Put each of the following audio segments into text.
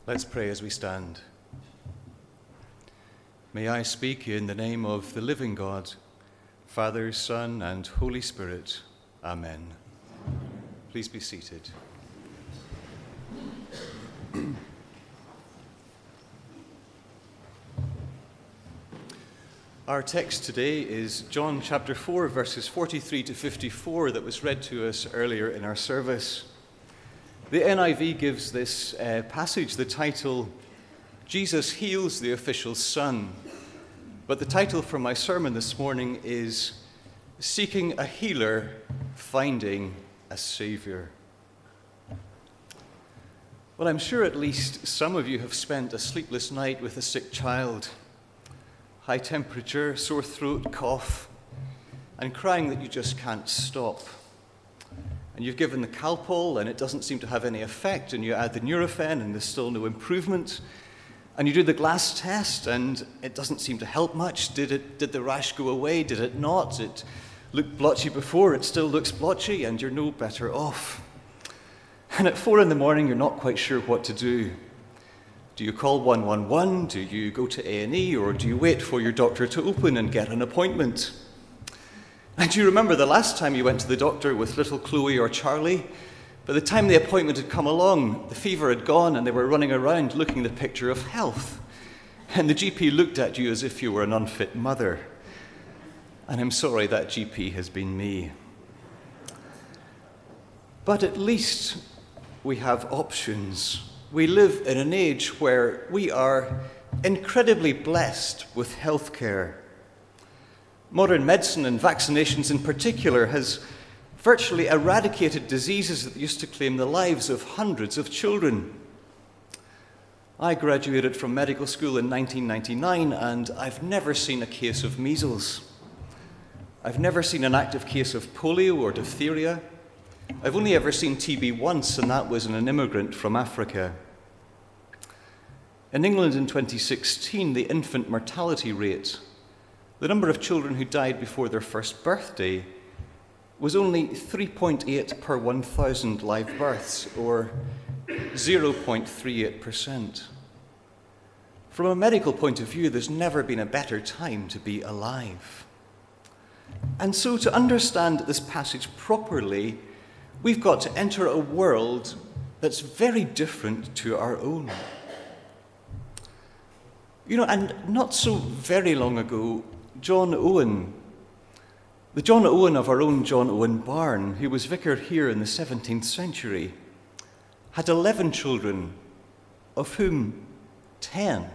Let's pray as we stand. May I speak in the name of the living God, Father, Son, and Holy Spirit. Amen. Please be seated. Our text today is John chapter 4, verses 43 to 54 that was read to us earlier in our service. The NIV gives this passage the title, Jesus Heals the Official Son. But the title for my sermon this morning is Seeking a Healer, Finding a Savior. Well, I'm sure at least some of you have spent a sleepless night with a sick child. High temperature, sore throat, cough, and crying that you just can't stop. And you've given the Calpol, and it doesn't seem to have any effect, and you add the Nurofen, and there's still no improvement. And you do the glass test, and it doesn't seem to help much. Did the rash go away? Did it not? It looked blotchy before, it still looks blotchy, and you're no better off. And at 4 a.m, you're not quite sure what to do. Do you call 111? Do you go to A&E? Or do you wait for your doctor to open and get an appointment? And do you remember the last time you went to the doctor with little Chloe or Charlie? By the time the appointment had come along, the fever had gone and they were running around looking the picture of health. And the GP looked at you as if you were an unfit mother. And I'm sorry, that GP has been me. But at least we have options. We live in an age where we are incredibly blessed with healthcare. Modern medicine and vaccinations in particular has virtually eradicated diseases that used to claim the lives of hundreds of children. I graduated from medical school in 1999 and I've never seen a case of measles. I've never seen an active case of polio or diphtheria. I've only ever seen TB once, and that was in an immigrant from Africa. In England in 2016, the infant mortality rate, the number of children who died before their first birthday, was only 3.8 per 1,000 live births, or 0.38%. From a medical point of view, there's never been a better time to be alive. And so to understand this passage properly, we've got to enter a world that's very different to our own. And not so very long ago, John Owen, the John Owen of our own John Owen Barn, who was vicar here in the 17th century, had 11 children, of whom 10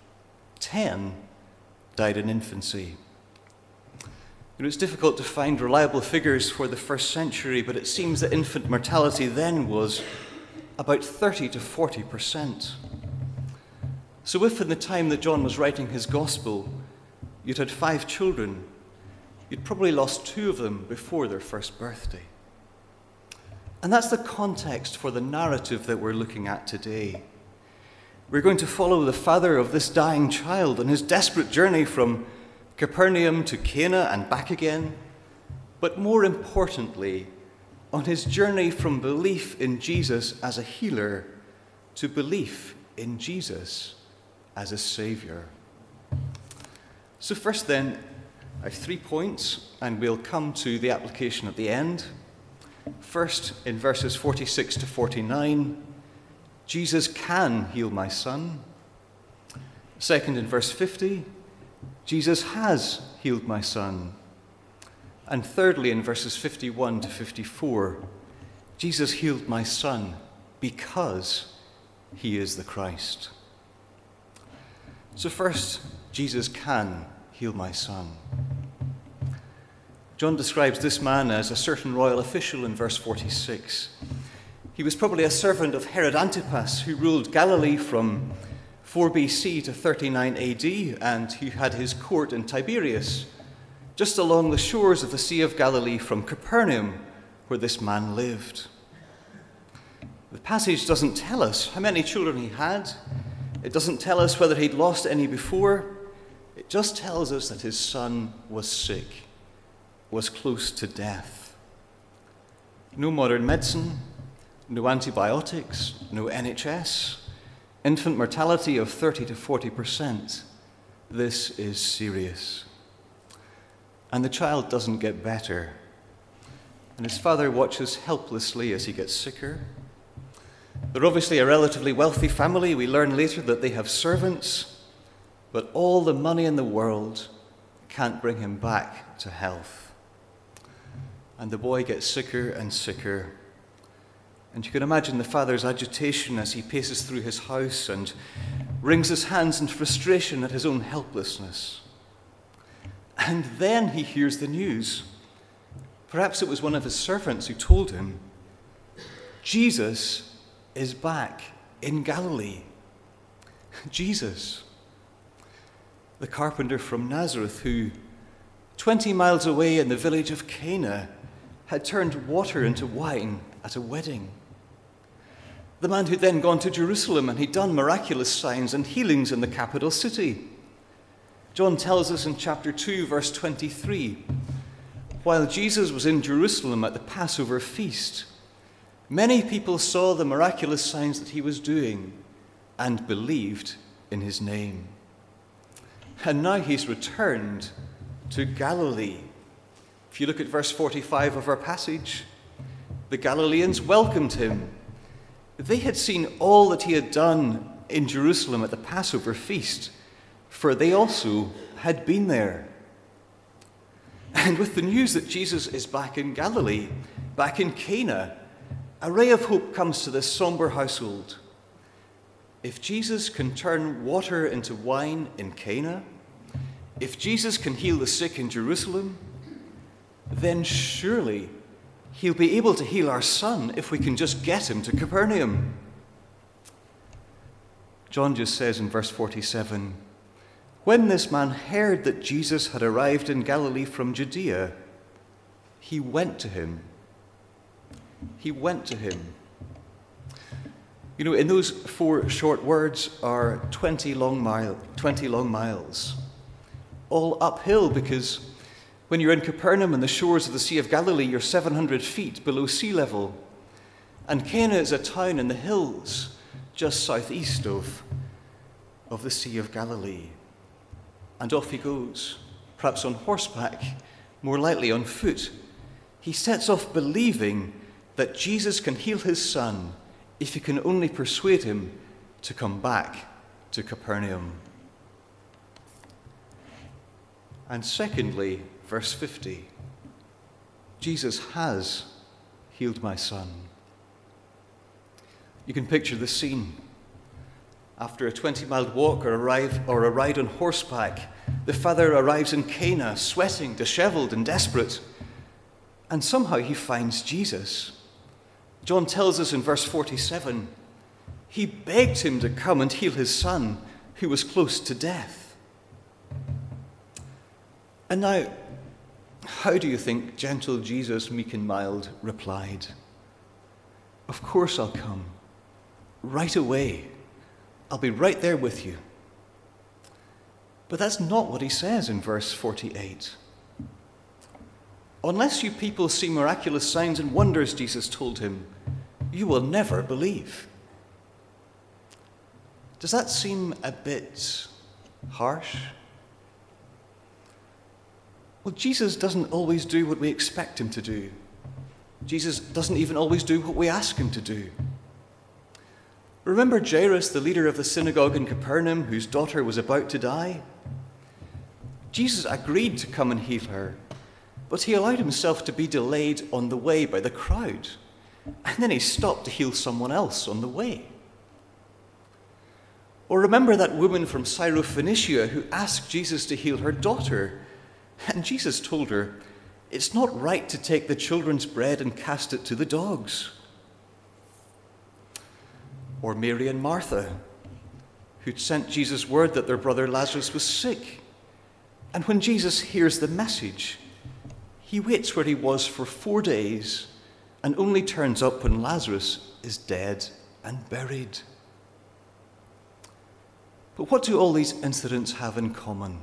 died in infancy. It's difficult to find reliable figures for the first century, but it seems that infant mortality then was about 30 to 40%. So if in the time that John was writing his gospel, you'd had 5 children, you'd probably lost 2 of them before their first birthday. And that's the context for the narrative that we're looking at today. We're going to follow the father of this dying child on his desperate journey from Capernaum to Cana and back again, but more importantly, on his journey from belief in Jesus as a healer to belief in Jesus as a Savior. So first then, I have 3 points, and we'll come to the application at the end. First, in verses 46 to 49, Jesus can heal my son. Second, in verse 50, Jesus has healed my son. And thirdly, in verses 51 to 54, Jesus healed my son because he is the Christ. So first, Jesus can heal my son. John describes this man as a certain royal official in verse 46. He was probably a servant of Herod Antipas, who ruled Galilee from 4 BC to 39 AD, and who had his court in Tiberias, just along the shores of the Sea of Galilee from Capernaum, where this man lived. The passage doesn't tell us how many children he had. It doesn't tell us whether he'd lost any before. It just tells us that his son was sick, was close to death. No modern medicine, no antibiotics, no NHS. infant mortality of 30 to 40%. This is serious. And the child doesn't get better. And his father watches helplessly as he gets sicker. They're obviously a relatively wealthy family. We learn later that they have servants, but all the money in the world can't bring him back to health. And the boy gets sicker and sicker. And you can imagine the father's agitation as he paces through his house and wrings his hands in frustration at his own helplessness. And then he hears the news. Perhaps it was one of his servants who told him, Jesus is back in Galilee. Jesus, the carpenter from Nazareth, who 20 miles away in the village of Cana had turned water into wine at a wedding. The man who'd then gone to Jerusalem and he'd done miraculous signs and healings in the capital city. John tells us in chapter 2, verse 23, while Jesus was in Jerusalem at the Passover feast, many people saw the miraculous signs that he was doing and believed in his name. And now he's returned to Galilee. If you look at verse 45 of our passage, the Galileans welcomed him. They had seen all that he had done in Jerusalem at the Passover feast, for they also had been there. And with the news that Jesus is back in Galilee, back in Cana, a ray of hope comes to this somber household. If Jesus can turn water into wine in Cana, if Jesus can heal the sick in Jerusalem, then surely he'll be able to heal our son if we can just get him to Capernaum. John just says in verse 47, when this man heard that Jesus had arrived in Galilee from Judea, he went to him. He went to him. You know, in those 4 short words are 20 long miles, all uphill, because when you're in Capernaum on the shores of the Sea of Galilee, you're 700 feet below sea level. And Cana is a town in the hills just southeast of the Sea of Galilee. And off he goes, perhaps on horseback, more likely on foot. He sets off believing that Jesus can heal his son if he can only persuade him to come back to Capernaum. And secondly, verse 50, Jesus has healed my son. You can picture the scene. After a 20-mile walk or a ride on horseback, the father arrives in Cana, sweating, disheveled, and desperate. And somehow he finds Jesus. John tells us in verse 47, he begged him to come and heal his son, who was close to death. And now, how do you think gentle Jesus, meek and mild, replied? Of course I'll come. Right away. I'll be right there with you. But that's not what he says in verse 48. Unless you people see miraculous signs and wonders, Jesus told him, you will never believe. Does that seem a bit harsh? Well, Jesus doesn't always do what we expect him to do. Jesus doesn't even always do what we ask him to do. Remember Jairus, the leader of the synagogue in Capernaum, whose daughter was about to die? Jesus agreed to come and heal her, but he allowed himself to be delayed on the way by the crowd, and then he stopped to heal someone else on the way. Or remember that woman from Syrophoenicia who asked Jesus to heal her daughter, and Jesus told her, it's not right to take the children's bread and cast it to the dogs. Or Mary and Martha, who'd sent Jesus word that their brother Lazarus was sick. And when Jesus hears the message, he waits where he was for 4 days and only turns up when Lazarus is dead and buried. But what do all these incidents have in common?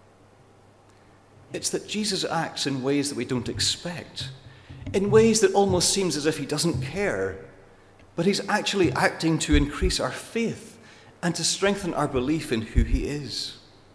It's that Jesus acts in ways that we don't expect, in ways that almost seems as if he doesn't care, but he's actually acting to increase our faith and to strengthen our belief in who he is.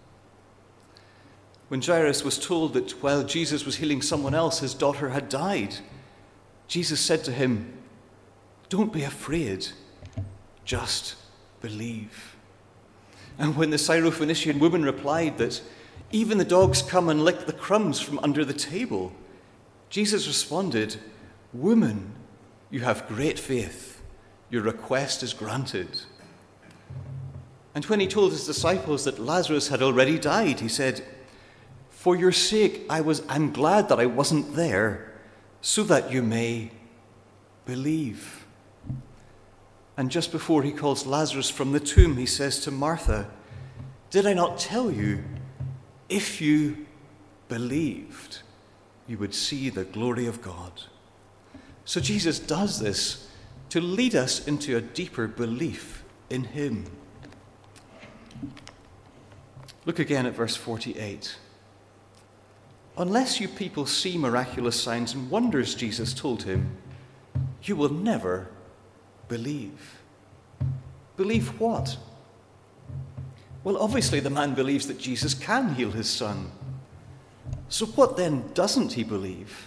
When Jairus was told that while Jesus was healing someone else, his daughter had died, Jesus said to him, "Don't be afraid, just believe." And when the Syrophoenician woman replied that even the dogs come and lick the crumbs from under the table, Jesus responded, "Woman, you have great faith. Your request is granted." And when he told his disciples that Lazarus had already died, he said, "For your sake, I'm glad that I wasn't there, so that you may believe." And just before he calls Lazarus from the tomb, he says to Martha, "Did I not tell you, if you believed, you would see the glory of God?" So Jesus does this to lead us into a deeper belief in him. Look again at verse 48. "Unless you people see miraculous signs and wonders," Jesus told him, "you will never believe." Believe what? Well, obviously the man believes that Jesus can heal his son. So what then doesn't he believe?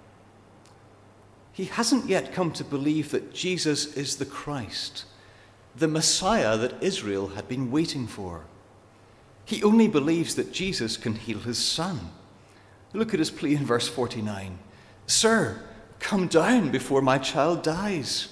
He hasn't yet come to believe that Jesus is the Christ, the Messiah that Israel had been waiting for. He only believes that Jesus can heal his son. Look at his plea in verse 49. "Sir, come down before my child dies."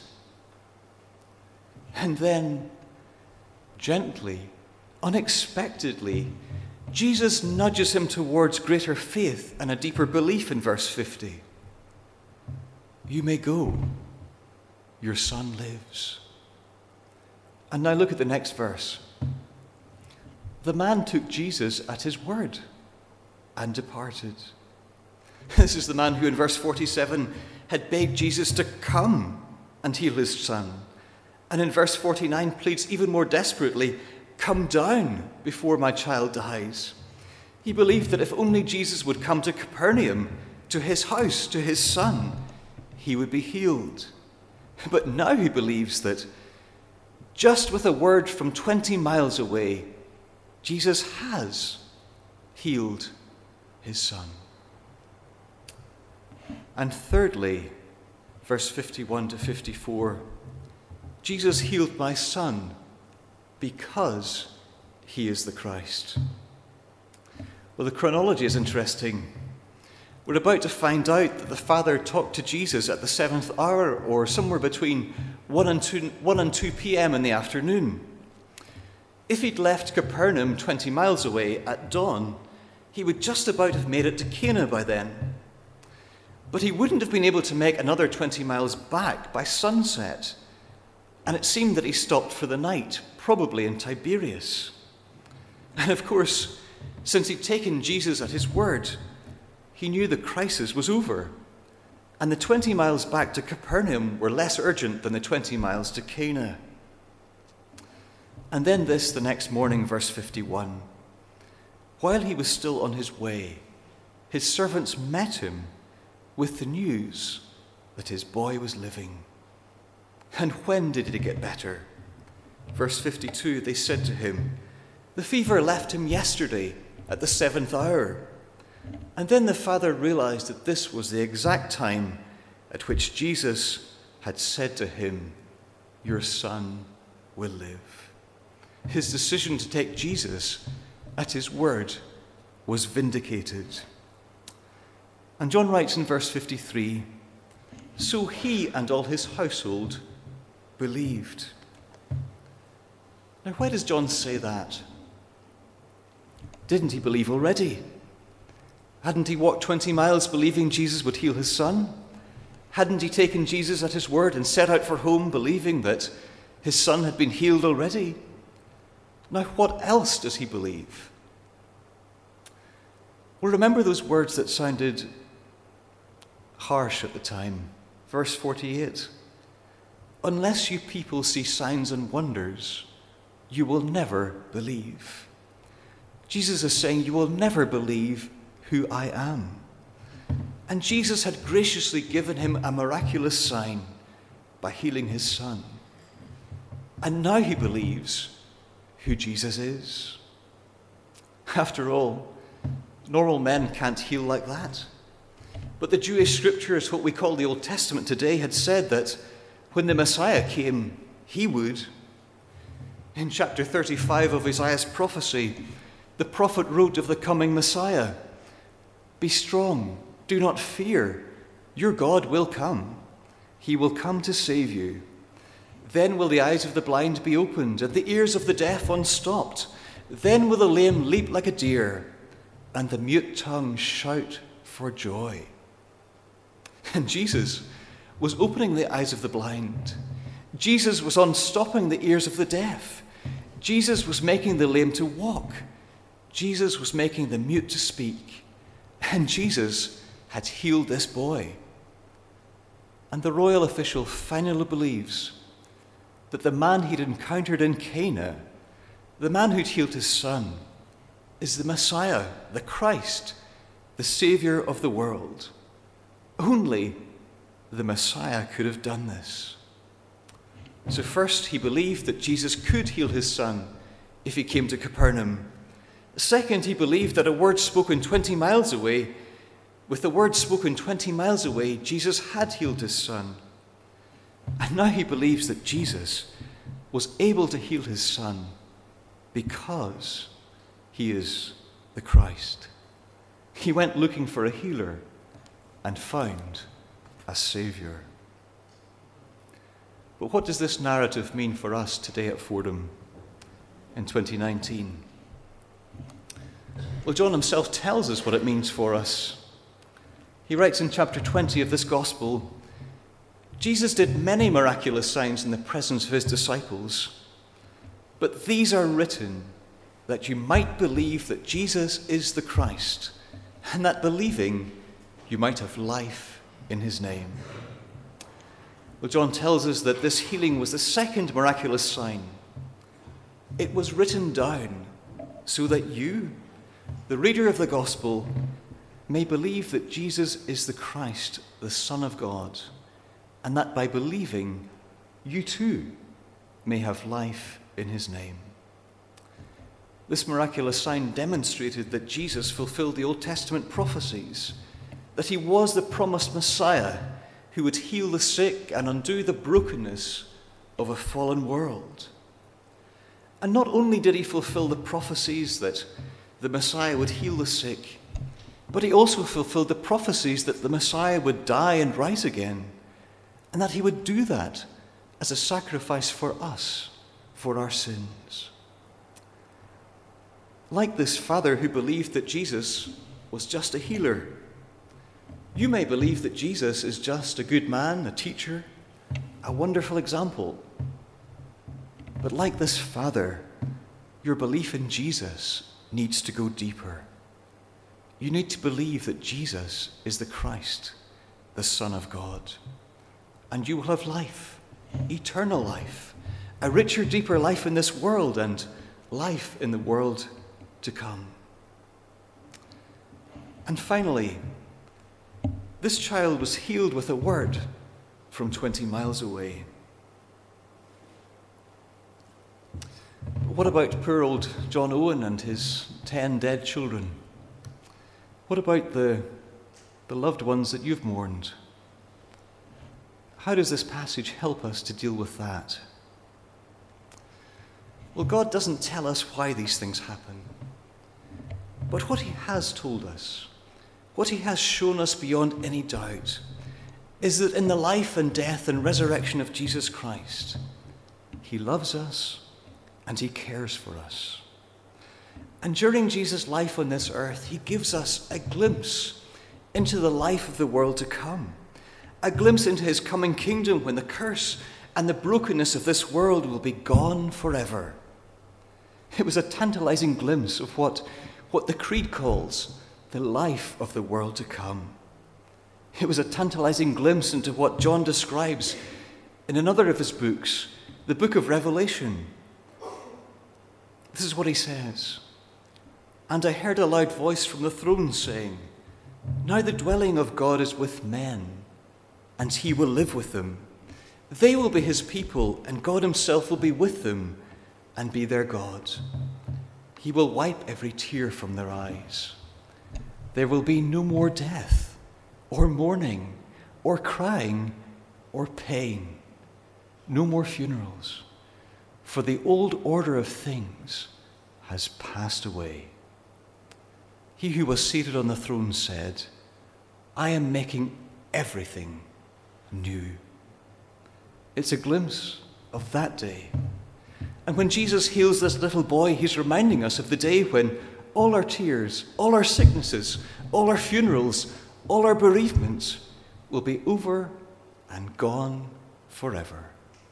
And then, gently, unexpectedly, Jesus nudges him towards greater faith and a deeper belief in verse 50. "You may go. Your son lives." And now look at the next verse. "The man took Jesus at his word and departed." This is the man who in verse 47 had begged Jesus to come and heal his son. And in verse 49 pleads even more desperately, "Come down before my child dies." He believed that if only Jesus would come to Capernaum, to his house, to his son, he would be healed. But now he believes that just with a word from 20 miles away, Jesus has healed his son. And thirdly, verse 51 to 54, "Jesus healed my son because he is the Christ." Well, the chronology is interesting. We're about to find out that the Father talked to Jesus at the 7th hour, or somewhere between 1 and 2 p.m. in the afternoon. If he'd left Capernaum 20 miles away at dawn, he would just about have made it to Cana by then. But he wouldn't have been able to make another 20 miles back by sunset. And it seemed that he stopped for the night, probably in Tiberias. And of course, since he'd taken Jesus at his word, he knew the crisis was over. And the 20 miles back to Capernaum were less urgent than the 20 miles to Cana. And then this, the next morning, verse 51. "While he was still on his way, his servants met him with the news that his boy was living." And when did he get better? Verse 52, "They said to him, 'The fever left him yesterday at the 7th hour.' And then the father realized that this was the exact time at which Jesus had said to him, 'Your son will live.' His decision to take Jesus at his word was vindicated. And John writes in verse 53, "So he and all his household believed." Now, why does John say that? Didn't he believe already? Hadn't he walked 20 miles believing Jesus would heal his son? Hadn't he taken Jesus at his word and set out for home believing that his son had been healed already? Now, what else does he believe? Well, remember those words that sounded harsh at the time. Verse 48. "Unless you people see signs and wonders, you will never believe." Jesus is saying, you will never believe who I am. And Jesus had graciously given him a miraculous sign by healing his son. And now he believes who Jesus is. After all, normal men can't heal like that. But the Jewish scriptures, what we call the Old Testament today, had said that when the Messiah came, he would. In chapter 35 of Isaiah's prophecy, the prophet wrote of the coming Messiah, "Be strong, do not fear. Your God will come. He will come to save you. Then will the eyes of the blind be opened and the ears of the deaf unstopped. Then will the lame leap like a deer and the mute tongue shout for joy." And Jesus was opening the eyes of the blind. Jesus was unstopping the ears of the deaf. Jesus was making the lame to walk. Jesus was making the mute to speak. And Jesus had healed this boy. And the royal official finally believes that the man he'd encountered in Cana, the man who'd healed his son, is the Messiah, the Christ, the Savior of the world. Only the Messiah could have done this. So first, he believed that Jesus could heal his son if he came to Capernaum. Second, he believed that a word spoken 20 miles away, with the word spoken 20 miles away, Jesus had healed his son. And now he believes that Jesus was able to heal his son because he is the Christ. He went looking for a healer and found a Savior. But what does this narrative mean for us today at Fordham in 2019? Well, John himself tells us what it means for us. He writes in chapter 20 of this gospel, "Jesus did many miraculous signs in the presence of his disciples, but these are written that you might believe that Jesus is the Christ, and that believing you might have life in his name." Well, John tells us that this healing was the second miraculous sign. It was written down so that you, the reader of the gospel, may believe that Jesus is the Christ, the Son of God, and that by believing, you too may have life in his name. This miraculous sign demonstrated that Jesus fulfilled the Old Testament prophecies, that he was the promised Messiah who would heal the sick and undo the brokenness of a fallen world. And not only did he fulfill the prophecies that the Messiah would heal the sick, but he also fulfilled the prophecies that the Messiah would die and rise again, and that he would do that as a sacrifice for us, for our sins. Like this father who believed that Jesus was just a healer, you may believe that Jesus is just a good man, a teacher, a wonderful example. But like this father, your belief in Jesus needs to go deeper. You need to believe that Jesus is the Christ, the Son of God. And you will have life, eternal life, a richer, deeper life in this world and life in the world to come. And finally, this child was healed with a word from 20 miles away. What about poor old John Owen and his 10 dead children? What about the loved ones that you've mourned? How does this passage help us to deal with that? Well, God doesn't tell us why these things happen. But what he has told us, what he has shown us beyond any doubt, is that in the life and death and resurrection of Jesus Christ, he loves us and he cares for us. And during Jesus' life on this earth, he gives us a glimpse into the life of the world to come, a glimpse into his coming kingdom when the curse and the brokenness of this world will be gone forever. It was a tantalizing glimpse of what the Creed calls the life of the world to come. It was a tantalizing glimpse into what John describes in another of his books, the book of Revelation. This is what he says. "And I heard a loud voice from the throne saying, 'Now the dwelling of God is with men, and he will live with them. They will be his people, and God himself will be with them and be their God. He will wipe every tear from their eyes. There will be no more death, or mourning, or crying, or pain. No more funerals, for the old order of things has passed away. He who was seated on the throne said, I am making everything new. It's a glimpse of that day. And when Jesus heals this little boy, he's reminding us of the day when all our tears, all our sicknesses, all our funerals, all our bereavements will be over and gone forever.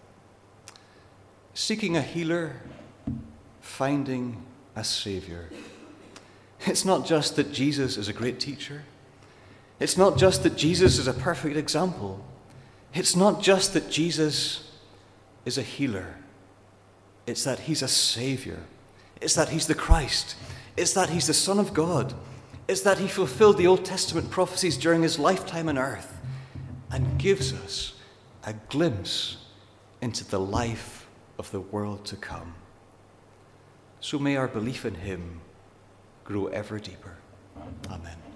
Seeking a healer, finding a Savior. It's not just that Jesus is a great teacher. It's not just that Jesus is a perfect example. It's not just that Jesus is a healer. It's that he's a Savior. It's that he's the Christ. It's that he's the Son of God. It's that he fulfilled the Old Testament prophecies during his lifetime on earth and gives us a glimpse into the life of the world to come. So may our belief in him grow ever deeper. Amen.